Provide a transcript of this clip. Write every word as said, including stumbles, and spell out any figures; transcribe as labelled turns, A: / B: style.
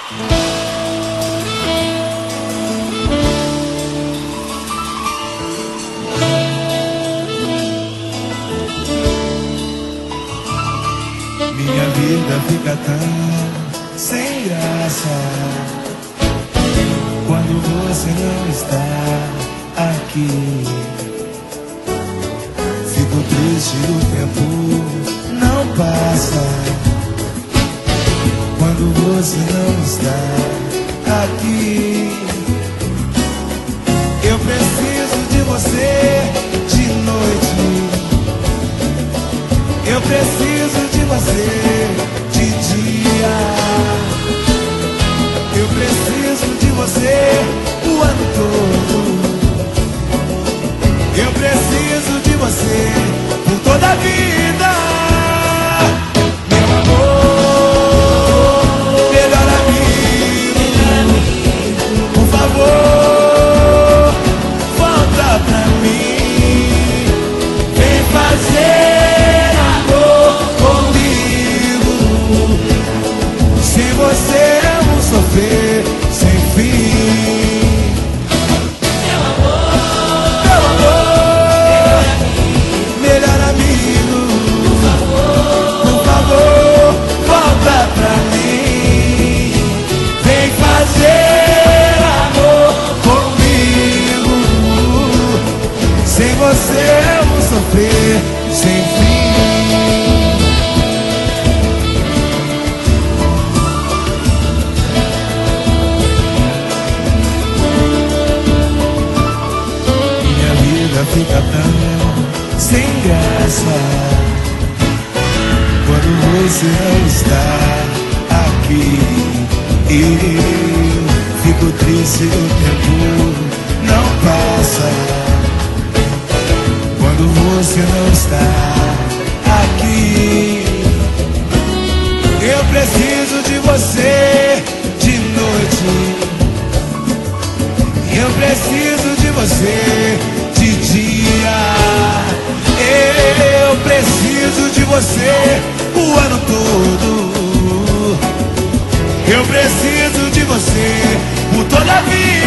A: Minha vida fica tão sem graça quando você não está aqui. Fico triste, o tempo não passa quando você não está aqui. Eu preciso de você de noite, eu preciso de você de dia, eu preciso de você o ano todo. Eu preciso de você por toda a vida. Meu amor, melhor amigo, por favor, volta pra mim. Vem fazer amor comigo. Sem você eu vou sofrer sem fim. Você eu vou sofrer sem fim. Minha vida fica tão sem graça quando você não está aqui. E fico triste, o tempo não passa quando você não está aqui. Eu preciso de você de noite, eu preciso de você de dia, eu preciso de você o ano todo. Eu preciso de você por toda a vida.